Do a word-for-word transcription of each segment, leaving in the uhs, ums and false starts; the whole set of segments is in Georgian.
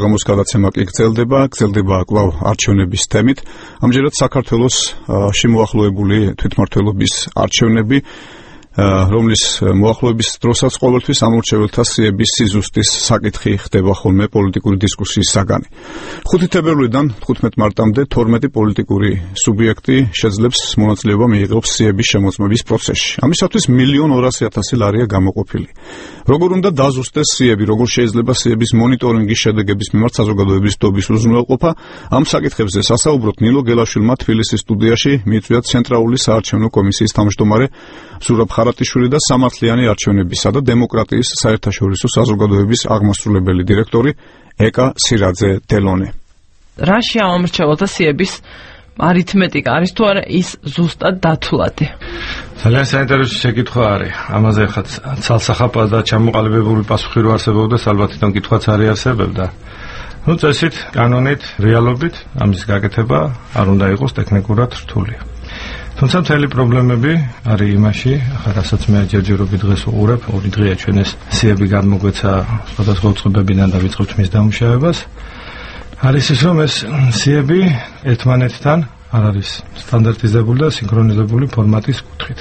საღამოს გადაცემა კი გრძელდება, გრძელდება კვლავ არჩევნების თემით. ამჯერად საქართველოს შემოახლოებული თვითმმართველობის არჩევნები, რომლის მოახლოების დროსაც ყოველთვის ამორჩეველთა სიების სიზუსტის საკითხი ხდება ხოლმე პოლიტიკური დისკუსიის საგანი. ხუთი თებერვლიდან თხუთმეტ მარტამდე თორმეტი პოლიტიკური სუბიექტი შეძლებს მონაწილეობა მიიღოს სიების შემოწმების პროცესში. ამისათვის მილიონ ორასი ათასი ლარია გამოყოფილი. როგორ უნდა დაზუსტდეს სიები, როგორ შეიძლება სიების მონიტორინგის შედეგების მიმართ საზოგადოების დობის უზრუნველყოფა, ამ საკითხებზე სასაუბროთ ნილო გელაშვილმა თბილისის სტუდიაში მიიწვია ცენტრალური საარჩევნო კომისიის თავმჯდომარე ზურაბ ხარატიშვილი და სამართლიანი არჩევნებისა და დემოკრატიის საერთაშორისო საზოგადოების აღმასრულებელი დირექტორი ეკა სირაძე დელონე. რაში ამორჩეველთა სიების არითმეტიკა არის თუ არა ის ზუსტად დათვლადი? ძალიან საინტერესო შეკითხვა არის. ამაზე ხა ცალსახაპა და ჩამოყალიბებული პასუხი რო არსებობდა, ალბათ თან კითხვაც არის არსებობდა. ნუ წესით, კანონით, რეალობით ამის გაკეთება არ უნდა იყოს ტექნიკურად რთული. თუმცა მთელი პრობლემები არის იმაში, ახლა რასაც მე ჯერჯერობით დღეს უყურებ, ორი დღეა ჩვენ ეს სიები გამოგვეცა სხვადასხვა უწყებებიდან და ვიწყებთ მის დამუშავებას. არის ის, რომ ეს სიები ერთმანეთთან არ არის სტანდარტიზებული და სინქრონიზებული ფორმატის კუთხით.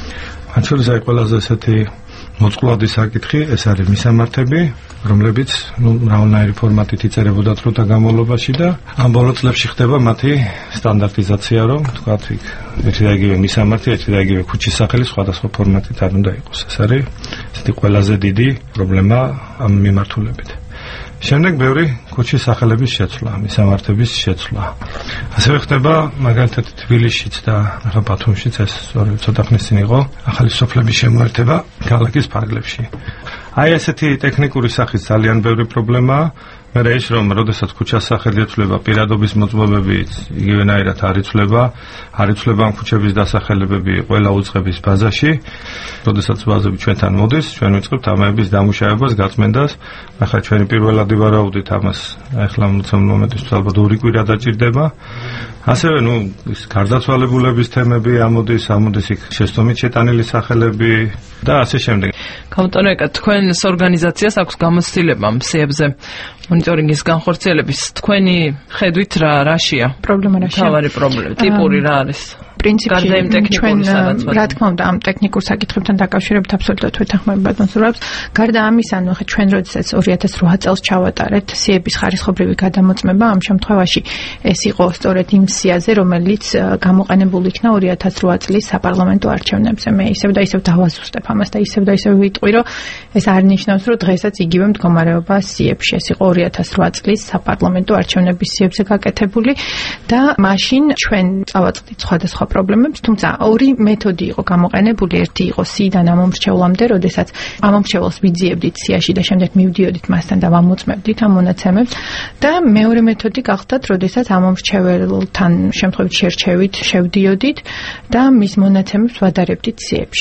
მათ შორის აი ყველაზე ესეთი მოწყვლადი საკითხი ეს არის მისამართები, რომლებიც ნუ მრავალნაირი ფორმატით იწერებოდა დროთა განმავლობაში და ამ ბოლო წლებში ხდება მათი სტანდარტიზაცია, რომ თქვათ იქ ერთი და იგივე მისამართი, ერთი და იგივე ქუჩის სახელი სხვადასხვა ფორმატით არ უნდა იყოს. ეს არის ესეთი ყველაზე დიდი პრობლემა ამ მიმართულებით. შემდეგ ბევრი ქუჩის სახელების შეცვლა, მისამართების შეცვლა. ასევე ხდება მაგალითად თბილისშიც და ახლა ბათუმშიც ეს სწორედ ცოტა ხნის წინ იყო ახალი სოფლების შემოერთება ქალაქის ფარგლებში. აი ესეთი ტექნიკური სახის ძალიან ბევრი პრობლემაა. მე რა ის რომ როდესაც ქუჩას სახელი ეცვლება პირადობის მოწმობები იგივენაირად არ იცვლება, არ იცვლება ამ ქუჩების დასახელებები ყველა უწყების ბაზაში. როდესაც ბაზები ჩვენთან მოდის, ჩვენ ვიწყებთ ამების დამუშავებას, გაწმენდას. ახლა ჩვენი პირველადი ვარაუდით ამას ახლა მომენტისთვის ალბათ ორი კვირა დაჭირდება. ასევე ნუ ის გარდაცვალებულების თემები ამოდის, ამოდის იქ შეცდომით შეტანილი სახელები და ასე შემდეგ. გამოტანო ეკა, თქვენს ორგანიზაციას აქვს გამოცდილება ამ სიებზე მონიტორინგის განხორციელების. თქვენი ხედვით რა რაშია? პრობლემა რაშია? თავარი პრობლემა, ტიპური რა არის? პრინციპში ჩვენ რა თქმა უნდა ამ ტექნიკურ საკითხებთან დაკავშირებით აბსოლუტურად ვეთანხმებებად მოსურვებს. გარდა ამისა, ნუ ხა ჩვენ როდესაც ორი ათას რვა წელს ჩავატარეთ სიების ხარისხობრივი გადამოწმება, ამ შემთხვევაში ეს იყო სწორედ იმ სიაზე, რომელიც გამოყენებული იქნა ორი ათას რვა წლის საპარლამენტო არჩევნებზე. მე ისევ და ისევ დავაზუსტებ ამას და ისევ და ისევ ვიტყვი, რომ ეს არ ნიშნავს, რომ დღესაც იგივე მდგომარეობა სიებში. ეს იყო ორი ათას რვა წლის საპარლამენტო არჩევნების სიებზე გაკეთებული და მაშინ ჩვენ წავაწყდით სხვადასხვა პრობლემებს, თუმცა ორი მეთოდი იყო გამოყენებული. ერთი იყო სიიდან ამომრჩევლამდე, როდესაც ამომრჩევლს ვიძიებდით სიაში და შემდეგ მივდიოდით მასთან და ვამოწმებდით ამ მონაცემებს და მეორე მეთოდი გახდათ, როდესაც ამომრჩეველთან შემთხვევით შერჩევით შევდიოდით და მის მონაცემებს ვადარებდით სიებში.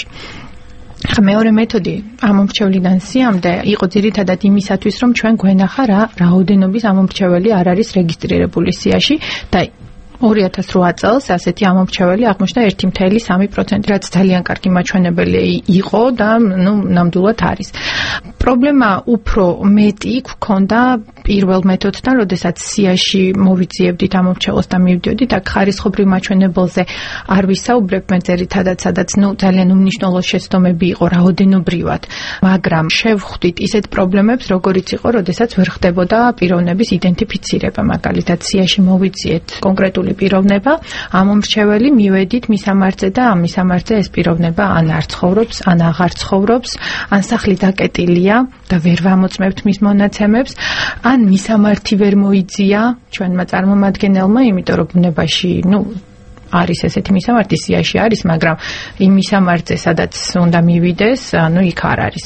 ხა მეორე მეთოდი ამომრჩევლიდან სიამდე იყო ძირითადად იმისათვის, რომ ჩვენ გვენახა რა რაოდენობის ამომრჩეველი არ არის რეგისტრირებული სიაში და ორი ათას რვა წელს ასეთი ამომრჩეველი აღმოჩნდა ერთი კoma სამი პროცენტი, რაც ძალიან კარგი მაჩვენებელი იყო და ნუ ნამდვილად არის. პრობლემა უფრო მეტი გვქონდა პირველ მეთოდთან, როდესაც სიაში მოვიძიებდით ამომრჩეველს და მივდიოდით, აქ ხარისხობრივ მაჩვენებელზე არ ვისაუბრებ, მე ძირითადად სადაც ნუ ძალიან უმნიშვნელო შეცდომები იყო რაოდენობრივად, მაგრამ შევხვდით ისეთ პრობლემებს, როგორიც იყო, როდესაც ვერ ხდებოდა პიროვნების იდენტიფიცირება, მაგალითად სიაში მოვიძიეთ კონკრეტული პიროვნება, ამომრჩეველი მივედით მისამართზე და ამ მისამართზე ეს პიროვნება ან არ ცხოვრობს, ან აღარ ცხოვრობს, ან სახლი დაკეტილია და ვერ ვამოწმებთ მის მონაცემებს, ან მისამართი ვერ მოიძია ჩვენმა წარმომადგენელმა, იმიტომ რომ ბუნებაში, ნუ არის ესეთი მისამართი სიაში არის, მაგრამ იმ მისამართზე, სადაც უნდა მივიდეს, ანუ იქ არ არის.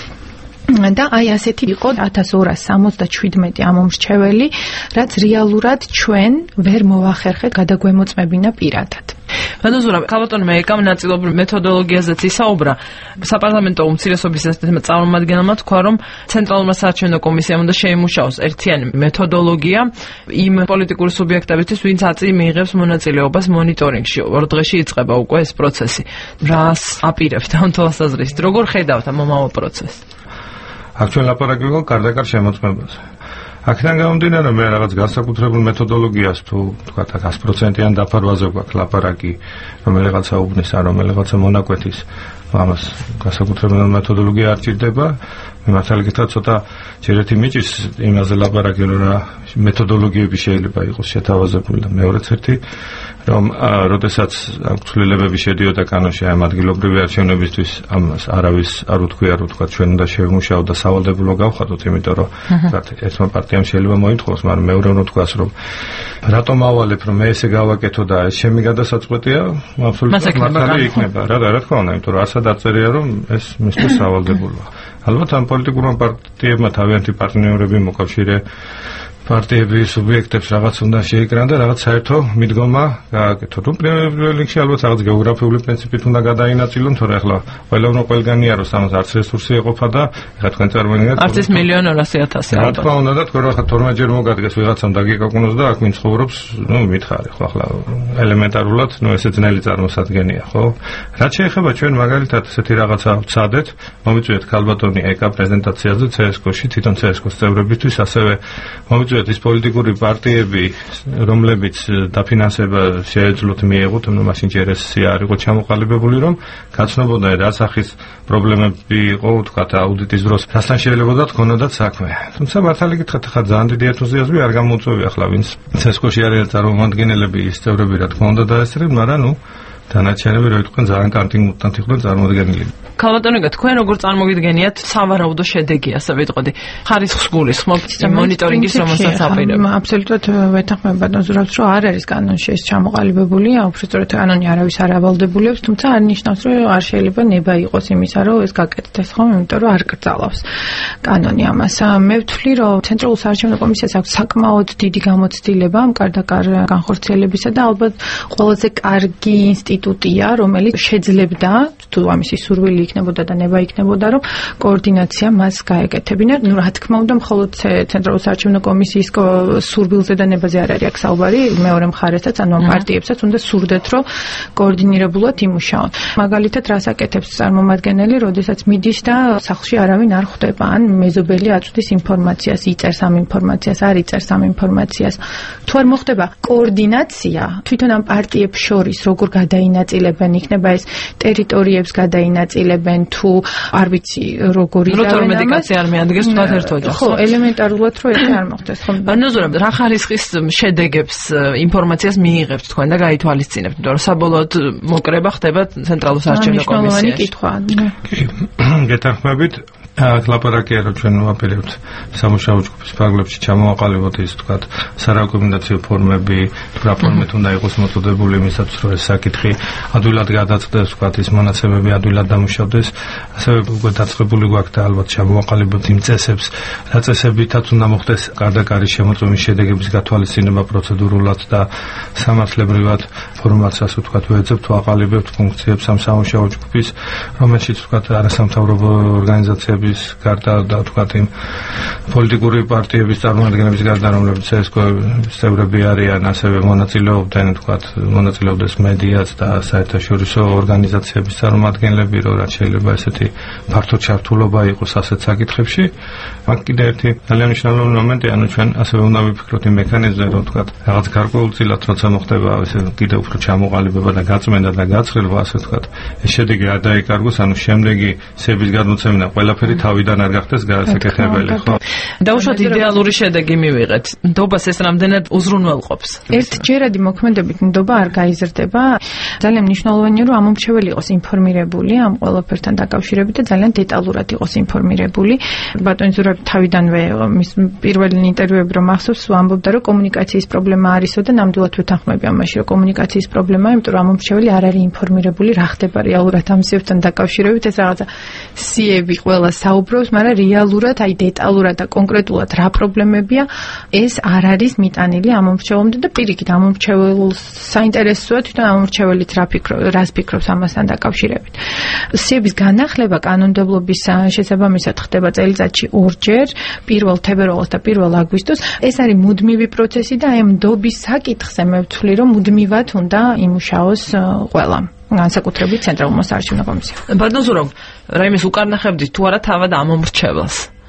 და აი ასეთი იყო ათას ორას სამოცდაშვიდმეტი ამომრჩეველი, რაც რეალურად ჩვენ ვერ მოვახერხეთ გადაგვემოწმებინა პირადად. ბანოზურა, ქალბატონმა ეკამ ნაწილობრივ მეთოდოლოგიაზეც ისაუბრა. საპარლამენტო უმცირესობის წარმომადგენელმა თქვა, რომ ცენტრალურმა საარჩევნო კომისიამ უნდა შეიმუშაოს ერთიანი მეთოდოლოგია იმ პოლიტიკური სუბიექტებისთვის, ვინც აწი მიიღებს მონაწილეობას მონიტორინგში. ორ დღეში იწყება უკვე ეს პროცესი. რას აპირებთ ამ თვალსაზრისით? როგორ ხედავთ ამ მომავალ პროცესს? აქ ჩვენ ლაპარაკი ვიყო კარდაკარ შემოწმებაზე. აქედან გამომდინარე მე რაღაც განსაკუთრებულ მეთოდოლოგიას თუ თქვა sto პროცენტიან დაფარვაზე გვაქვს ლაპარაკი რომ რაღაცა უბნის ან რომ რაღაცა მონაკვეთის ამას განსაკუთრებულ მეთოდოლოგია არ ჭირდება მე მართალი გითხრათ ცოტა ჯერეთი მიჭირს იმაზე ლაპარაკი რომ რა მეთოდოლოგიები შეიძლება იყოს შეთავაზებული და მეორეც ერთი რომ როდესაც ცვლილებები შედიოდა კანონში ამ ადგილობრივი არჩევნებისთვის ამას არავის არ უთქვია რომ თქვა ჩვენ უნდა შევმუშაოთ და სავალდებულო გავხადოთ იმიტომ რომ ერთმა პარტიამ შეიძლება მოითხოვოს მაგრამ მეორე რომ თქვას რომ რატომ ავალებ რომ მე ესე გავაკეთო და ეს ჩემი გადასაწყვეტია აბსოლუტურად მართალი იქნება რა რა თქმა უნდა იმიტომ რომ ასად არწერია რომ ეს მისთვის სავალდებულოა ალბათ ამ პოლიტიკურმა პარტიებმა თავიანთი პარტნიორები მოკავშირე პარტიები სუბიექტებს რაღაც უნდა შეიკრან და რაღაც საერთო მიდგომა გააკეთოთ. რომ პირველ რიგში ალბათ რაღაც გეოგრაფიული პრინციპით უნდა გადაინაწილონ, თორე ახლა ყველგან ყველგანია რომ სამას არც რესურსი ეყოფა და ახლა თქვენ წარმოიდგინეთ არც ეს მილიონი ორასი ათასი. რა თქმა უნდა და თქვენ ახლა თორმეტ ჯერ მოგადგეს ვიღაცამ დაგეკაკუნოს და აქ ვინ ცხოვრობს, ნუ მითხარი ხო ახლა ელემენტარულად, ნუ ესე ძნელი წარმოსადგენია, ხო? რაც შეეხება ჩვენ მაგალითად ესეთი რაღაცა ვცადეთ, მომიწვიეთ ქალბატონი ეკა პრეზენტაციაზე ცესკოში, თვითონ ცესკოს წევრებისთვის, ასევე მომიწვიეთ ის პოლიტიკური პარტიები, რომლებიც დაფინანსება შეეძლოთ მიეღოთ, ნუ მაშინ ჯერ ეს არ იყო ჩამოყალიბებული, რომ გაცნობოდა რა სახის პრობლემები იყო, თქვა აუდიტის დროს, რასთან შეიძლება თქონოდათ საქმე. თუმცა მართალი გითხრათ, ხა ძალიან დიდი ენთუზიაზმი არ გამოუწვევია ახლა ვინც ცესკოში არიან წარმომადგენლები, ის წევრები რა თქმა უნდა დაესწრებენ, მაგრამ ნუ დანარჩენები რო იტყვენ ძალიან კანტინგ მუტანტი იყვნენ წარმოდგენილი. ქალბატონო, თქვენ როგორ წარმოგიდგენიათ სავარაუდო შედეგი, ასე ვიტყოდი, ხარისხს გულისხმობთ მონიტორინგის რომელსაც აპირებთ? აბსოლუტურად ვეთანხმებ ბატონ ზურაბს, რომ არ არის კანონში ეს ჩამოყალიბებული, უბრალოდ კანონი არავის არ ავალდებულებს, თუმცა არ ნიშნავს, რომ არ შეიძლება ნება იყოს იმისა, რომ ეს გაკეთდეს, ხო, იმიტომ რომ არ კრძალავს კანონი ამას. მე ვთვლი, რომ ცენტრალურ საარჩევნო კომისიას აქვს საკმაოდ დიდი გამოცდილება ამ კარდაკარ განხორციელებისა და ალბათ ყველაზე კარგი ინსტიტუტია, რომელიც შეძლებდა, თუ ამისი სურვილი იქნებოდა და ნება იქნებოდა, რომ კოორდინაცია მას გაეკეთებინა. ნუ რა თქმა უნდა, მხოლოდ ცენტრალურ საარჩევნო კომისიის სურვილზე და ნებაზე არ არის აქ საუბარი, მეორე მხარესაც, ანუ ამ პარტიებსაც უნდა სურდეთ, რომ კოორდინირებულად იმუშაონ. მაგალითად, რას აკეთებს წარმომადგენელი, როდესაც მიდის და სახლში არავინ არ ხვდება, ან მეზობელი აწვდის ინფორმაციას, იწერს ამ ინფორმაციას, არ იწერს ამ ინფორმაციას. თუ არ მოხდება კოორდინაცია, თვითონ ამ პარტიებს შორის როგორ გადაინაწილებენ, იქნება ეს ტერიტორიებს გადაინაწილებენ, თუ არ ვიცი როგორ იზავენ ამას. მედიკაცია არ მეადგეს თქვათ ერთ ოჯახს. ხო, ელემენტარულად რო ეს არ მოხდეს, ხო. ანუ ზურაბ, რა ხარისხის შედეგებს ინფორმაციას მიიღებთ თქვენ და გაითვალისწინებთ, იმიტომ რომ საბოლოოდ მოკრება ხდება ცენტრალურ საარჩევნო კომისიაში. მნიშვნელოვანი კითხვა. გეთანხმებით აქ ლაპარაკია რომ ჩვენ ვაპირებთ სამუშაო ჯგუფის ფარგლებში ჩამოაყალიბოთ ის თქვათ სარეკომენდაციო ფორმები, თუ რა ფორმით უნდა იყოს მოწოდებული იმისათვის რომ ეს საკითხი ადვილად გადაწყდეს, თქვათ ის მონაცემები ადვილად დამუშავდეს, ასევე უკვე დაწყებული გვაქვს და ალბათ ჩამოაყალიბოთ იმ წესებს, რა წესებითაც უნდა მოხდეს გარდაკარი შემოწმების შედეგების გათვალისწინება პროცედურულად და სამართლებრივად ფორმაც ასე თქვათ ვეძებთ, ვაყალიბებთ ფუნქციებს ამ სამუშაო ჯგუფის, რომელშიც თქვათ არასამთავრობო ორგანიზაციები გარდა და თქვათ იმ პოლიტიკური პარტიების წარმომადგენლების გარდა რომლებიც ცესკოს წევრები არიან, ასევე მონაწილეობდნენ თქვათ მონაწილეობდეს მედიაც და საერთაშორისო ორგანიზაციების წარმომადგენლები, რომ რაც შეიძლება ესეთი ფართო ჩართულობა იყოს ასეთ საკითხებში. მაგ კიდე ერთი ძალიან მნიშვნელოვანი მომენტი, ანუ ჩვენ ასევე უნდა ვიფიქროთ იმ მექანიზმზე, რომ თქვათ რაღაც გარკვეულწილად როცა მოხდება ესე კიდევ უფრო ჩამოყალიბება და გაწმენდა და გაცხელვა, ასე თქვათ, ეს შედეგი არ დაიკარგოს, ანუ შემდეგი სების გადმოცემნა ყველაფერი თავიდან არ გახდეს გასაკეთებელი, ხო? დაუშვათ იდეალური შედეგი მივიღეთ. ნდობას ეს რამდენად უზრუნველყოფს? ერთჯერადი მოქმედებით ნდობა არ გაიზრდება. ძალიან მნიშვნელოვანია, რომ ამომრჩეველი იყოს ინფორმირებული ამ ყველაფერთან დაკავშირებით და ძალიან დეტალურად იყოს ინფორმირებული. ბატონ ზურაბ თავიდანვე მის პირველი ინტერვიუები რომ ახსოვს, ამბობდა, რომ კომუნიკაციის პრობლემა არისო და ნამდვილად ვეთანხმები ამაში, რომ კომუნიკაციის პრობლემაა, იმიტომ რომ ამომრჩეველი არ არის ინფორმირებული, რა ხდება რეალურად ამ სიებთან დაკავშირებით, ეს რაღაცა სიები ყველა საუბრობს, მაგრამ რეალურად, აი დეტალურად და კონკრეტულად რა პრობლემებია, ეს არ არის მიტანილი ამომრჩეველამდე და პირიქით ამომრჩეველს საინტერესოა თვითონ ამომრჩეველიც რა ფიქრობს, რას ფიქრობს ამასთან დაკავშირებით. სიების განახლება კანონმდებლობის შესაბამისად ხდება წელიწადში ორჯერ, პირველ თებერვალს და პირველ აგვისტოს. ეს არის მუდმივი პროცესი და აი ამ ნდობის საკითხზე მე ვთვლი, რომ მუდმივად უნდა იმუშაოს ყველამ. განსაკუთრებით ცენტრალურ საარჩევნო კომისიამ. ბატონ ზურაბ, რაიმეს უკარნახებდით თუ არა თავად ამომრჩეველს?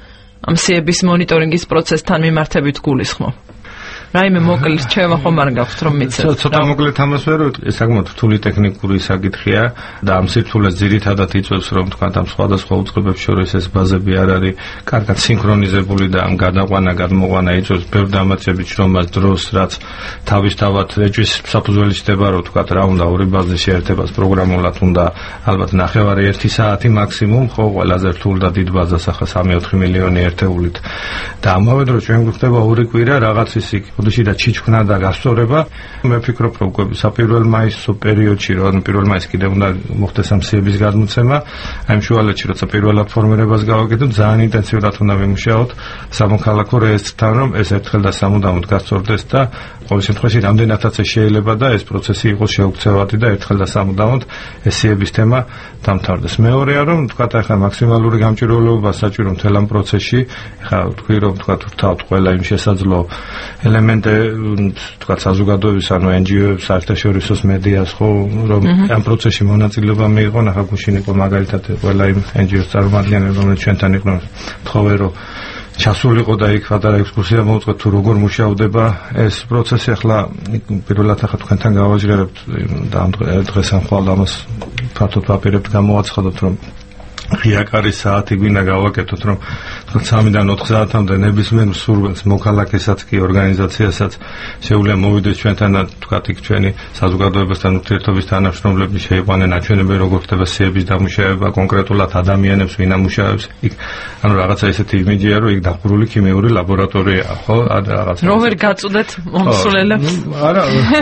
ამ სიების მონიტორინგის პროცესთან მიმართებით გულისხმობ? რაიმე მოკლე რჩევა ხომ არ გაქვთ რომ მიცეთ? ცოტა მოკლედ ამას ვერ ვიტყვი, საკმაოდ რთული ტექნიკური საკითხია და ამ სირთულეს ძირითადად იწვევს რომ თქვა ამ სხვადასხვა უწყებებს შორის ეს ბაზები არ არის კარგად სინქრონიზებული და ამ გადაყვანა, გადმოყვანა იწვევს ბევრ დამატებით შრომას, დროს, რაც თავისთავად ეჭვის საფუძველი ხდება რომ თქვა რა უნდა ორი ბაზის შეერთებას პროგრამულად უნდა ალბათ ნახევარი ერთი საათი მაქსიმუმ, ხო, ყველაზე რთულ და დიდ ბაზას ახლა სამი-ოთხი მილიონი ერთეულით და ამავე დროს ჩვენ გვხდება ორი კვირა რაღაც ისიქ ოდეში და ჩიჩქნა და გასწორება. მე ვფიქრობ, რომ უკვე საპირველ მაისის პერიოდში, რომ პირველ მაისს კიდევ უნდა მოხდეს ამ სიების გადმოცემა, აი შუალედში როცა პირველად ფორმირებას გავაკეთოთ, ძალიან ინტენსიურად უნდა ვიმუშაოთ სამოქალაქო რეესტრთან, რომ ეს ერთხელ და სამუდამოდ გასწორდეს და ყოველ შემთხვევაში რამდენადაც შეიძლება და ეს პროცესი იყოს შეუქცევადი და ერთხელ და სამუდამოდ ეს სიების თემა დამთავრდეს. მეორეა, რომ თქვა ახლა მაქსიმალური გამჭირვალეობა საჭირო მთელ ამ პროცესში, ახლა თქვი რომ თქვა ვთავთ ყველა იმ შესაძლო ელემენტი თქვა საზოგადოების ანუ εν ჯი ო-ებს, საერთაშორისო მედიას, ხო, რომ ამ პროცესში მონაწილეობა მიიღონ, ახლა გუშინ იყო მაგალითად ყველა იმ εν ჯი ო-ს წარმომადგენლები, რომელიც ჩვენთან იყვნენ, თხოვე რომ ჩასულიყო და იქ პატარა ექსკურსია მოუწყვეთ თუ როგორ მუშადება ეს პროცესი. ახლა პირველად ახლა თქვენთან გავაჟღერებთ და ამ დღეს ამ ხვალ ამას ფართოდ ვაპირებთ გამოვაცხადოთ რომ ღიაკარი საათი გვინდა გავაკეთოთ რომ სამიდან ოთხ საათამდე ნებისმიერ მსურველს მოქალაქესაც კი ორგანიზაციასაც შეუძლია მოვიდეს ჩვენთან და თქვათ იქ ჩვენი საზოგადოებასთან ურთიერთობის თანამშრომლები შეიყვანენ აჩვენებენ როგორ ხდება სიების დამუშავება კონკრეტულად ადამიანებს ვინ ამუშავებს იქ ანუ რაღაცა ისეთი იმიჯია რომ იქ დახურული ქიმიური ლაბორატორიაა ხო რაღაცა რომ ვერ გაწუდეთ მომსვლელებს არა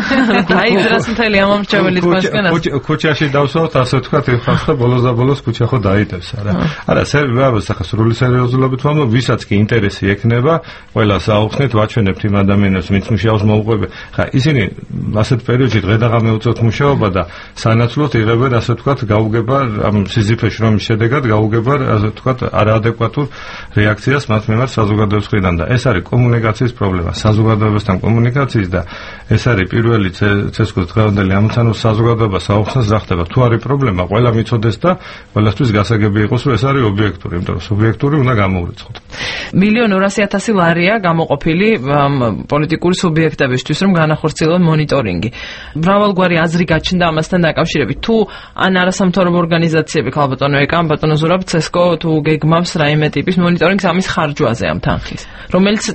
დაიძრას მთელი ამომრჩეველი თქვენსგან ქუჩაში დავსვათ ასე თქვათ ხახთა ბოლოს და ბოლოს ქუჩა ხო დაიტევს არა არა სერვიაბს ახლა სრული სერიოზულობით ვამბობ ვისაც კი ინტერესი ექნება ყველას აუხსნით ვაჩვენებთ იმ ადამიანებს ვინც მუშაობს მოუყვება ხა ისინი ასეთ პერიოდში დღე-დაღამე უწევთ მუშაობა და სანაცვლოდ იღებენ ასე ვთქვათ გაუგება ამ სიზიფე შრომის შედეგად გაუგება ასე ვთქვათ არაადეკვატურ რეაქციას მათ მიმართ საზოგადოების მხრიდან და ეს არის კომუნიკაციის პრობლემა საზოგადოებასთან კომუნიკაციის და ეს არის პირველი ცესკოს დღევანდელი ამოცანა საზოგადოებას აუხსნას რა ხდება თუ არის პრობლემა ყველა მიცოდეს და ყველასთვის გასაგები იყოს რომ ეს არის ობიექტური იმიტომ რომ სუბიექტური უნდა გამოურიცხოთ მილიონ ორასი ათასი ლარია გამოყოფილი პოლიტიკური სუბიექტებისთვის რომ განახორციელონ მონიტორინგი. მრავალგვარი აზრი გაჩნდა ამასთან დაკავშირებით. თუ ან არასამთავრობო ორგანიზაციები ქალბატონო ეკა, ბატონო ზურაბ, ცესკო თუ გეგმავს რაიმე ტიპის მონიტორინგს ამის ხარჯვაზე ამ თანხის, რომელიც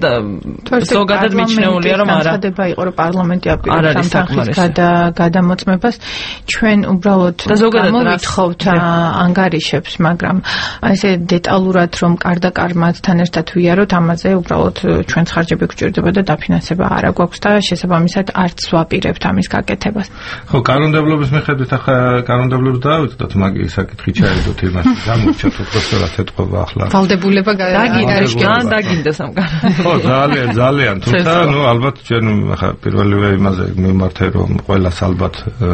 ზოგადად მიჩნეულია რომ არა. განცხადება იყო რომ პარლამენტი აპირებს ამ თანხის გადამოწმებას. ჩვენ უბრალოდ გამოვითხოვთ ანგარიშებს, მაგრამ ესე დეტალურად რომ კარდა კარმათთან ერთად ვიაროთ ამაზე უბრალოდ ჩვენს ხარჯები გვჭირდება და დაფინანსება არა გვაქვს და შესაბამისად არც ვაპირებთ ამის გაკეთებას. ხო, კანონმდებლობის მიხედვით ახლა კანონმდებლობას დავიწყდოთ, მაგის საკითხი ჩაიდოთ იმას. გამორჩათ უბრალოდ ეთყობა ახლა. ვალდებულება დაგინდა, დაგინდა ამ კანონმდებლობას. ხო, ძალიან, ძალიან, თუმცა ნუ ალბათ ჩვენ ახლა პირველივე იმაზე მიმართე რომ ყველას ალბათ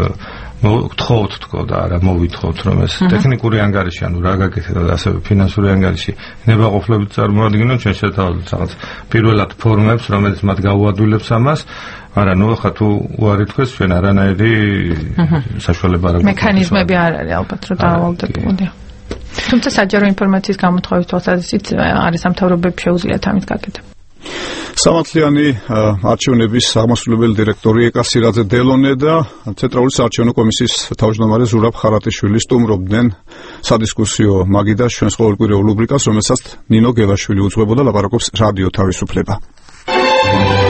გთხოვთ თქო და არა მოვითხოვთ რომ ეს ტექნიკური ანგარიში ანუ რა გაკეთდა და ასევე ფინანსური ანგარიში ნებაყოფლობით წარმოადგენენ ჩვენ შეთავაზებთ რაღაც პირველად ფორმებს რომელიც მათ გაუადვილებს ამას არა ნუ ხა თუ უარი თქვეს ჩვენ არანაირი საშუალება არ აქვს მექანიზმები არ არის ალბათ რომ დაავალდებოდია თუმცა საჯარო ინფორმაციის გამოთხოვის თვალსაზრისით არასამთავრობოებს შეუძლიათ ამის გაკეთება სამართლიანი არჩევნების აღმასრულებელი დირექტორი ეკა სირაძე დელონე და ცენტრალური საარჩევნო კომისიის თავმჯდომარე ზურაბ ხარატიშვილი სტუმრობდნენ სადისკუსიო მაგიდას ჩვენს ყოველკვირეულ რუბრიკას, რომელსაც ნინო გელაშვილი უძღვებოდა, ლაპარაკობს რადიო თავისუფლება.